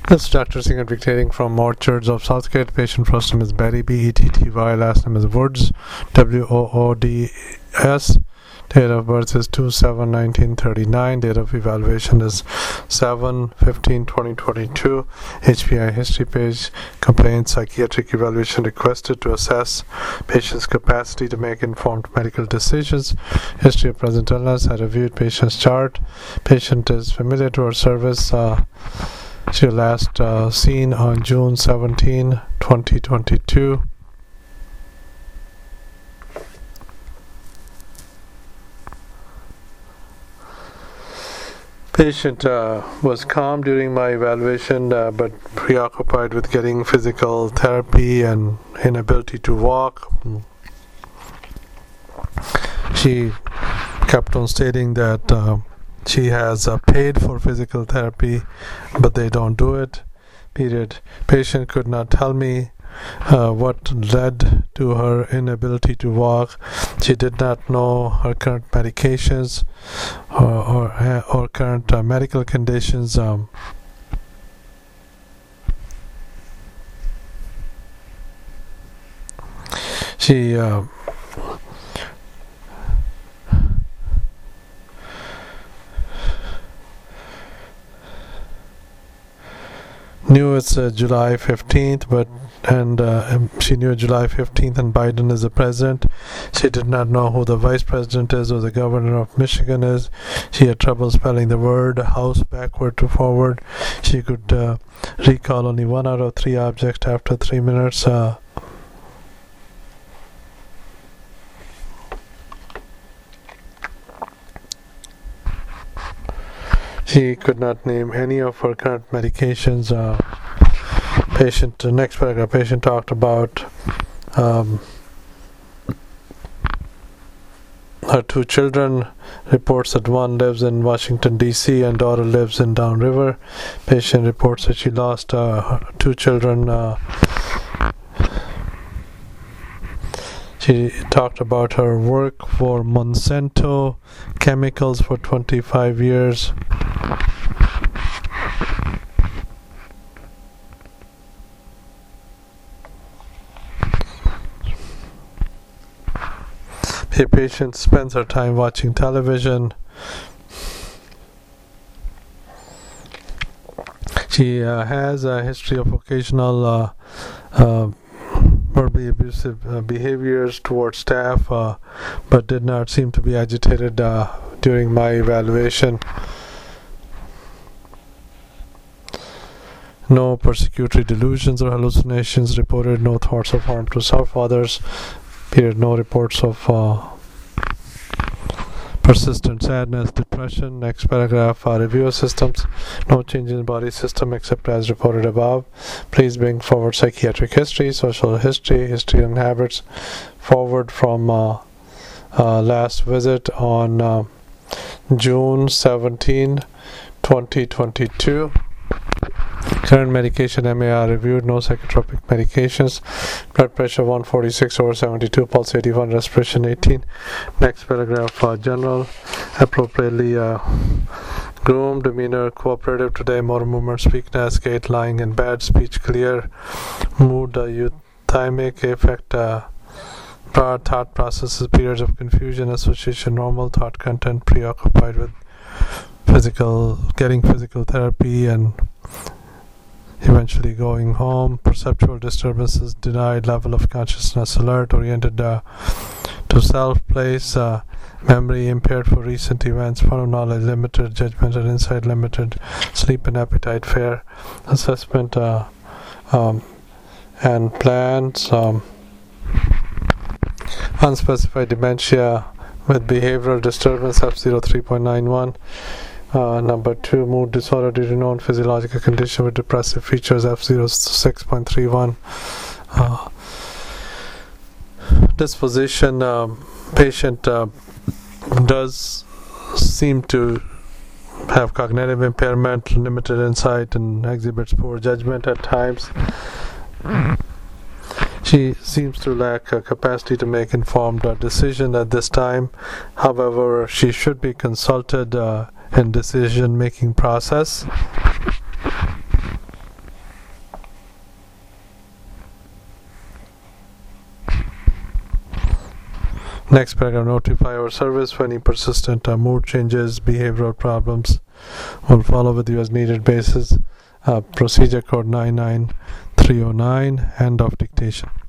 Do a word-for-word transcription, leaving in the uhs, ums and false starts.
This is Doctor Singh dictating from Orchards of Southgate. Patient first name is Betty, B E T T Y. Last name is Woods, W O O D S. Date of birth is two seven nineteen thirty-nine. Date of evaluation is seven fifteen twenty twenty-two. H P I history page. Complaint psychiatric evaluation requested to assess patient's capacity to make informed medical decisions. History of present illness. I reviewed patient's chart. Patient is familiar to our service. Uh, she was last uh, seen on June seventeenth twenty twenty-two. Patient uh, was calm during my evaluation, uh, but preoccupied with getting physical therapy and inability to walk. She kept on stating that uh, she has uh, paid for physical therapy, but they don't do it. Period. Patient could not tell me Uh, what led to her inability to walk. She did not know her current medications or or, or current uh, medical conditions. Um, she uh, knew it's uh, July fifteenth, but and uh, she knew July fifteenth and Biden is the president. She did not know who the vice president is or the governor of Michigan is. She had trouble spelling the word house backward to forward. She could uh, recall only one out of three objects after three minutes. Uh, She could not name any of her current medications. Uh, patient, the next paragraph, patient talked about um, her two children. Reports that one lives in Washington, D C and daughter lives in Downriver. Patient reports that she lost uh, two children. Uh, She talked about her work for Monsanto Chemicals for twenty-five years. A patient spends her time watching television. She uh, has a history of occasional uh, uh, verbally abusive uh, behaviors towards staff, uh, but did not seem to be agitated uh, during my evaluation. No persecutory delusions or hallucinations reported. No thoughts of harm to self others. Period. No reports of uh, persistent sadness, depression. Next paragraph, uh, review of systems. No change in body system except as reported above. Please bring forward psychiatric history, social history, history and habits forward from uh, uh, last visit on uh, June seventeenth twenty twenty-two. Current medication M A R reviewed. No psychotropic medications. Blood pressure one forty-six over seventy-two, pulse eighty-one, respiration eighteen. Next paragraph, uh, general, appropriately uh, groomed, demeanor cooperative today, motor movements, weakness, gait, lying in bed, speech clear, mood uh, euthymic, affect uh, thought processes, periods of confusion, association normal, thought content preoccupied with physical, getting physical therapy and eventually going home. Perceptual disturbances denied, level of consciousness alert, oriented uh, to self, place, uh, memory impaired for recent events, fun of knowledge limited, judgment and insight limited, sleep and appetite fair, assessment uh, um, and plans, um, unspecified dementia with behavioral disturbance F zero three point nine one. Uh, number two, mood disorder due to known physiological condition with depressive features F zero six point three one. Uh, disposition, um, patient uh, does seem to have cognitive impairment, limited insight, and exhibits poor judgment at times. She seems to lack a capacity to make informed uh, decision at this time. However, she should be consulted uh, in decision-making process. Next paragraph, notify our service for any persistent uh, mood changes, behavioral problems. We'll follow with you as needed basis. Uh, procedure code nine nine three oh nine, end of dictation.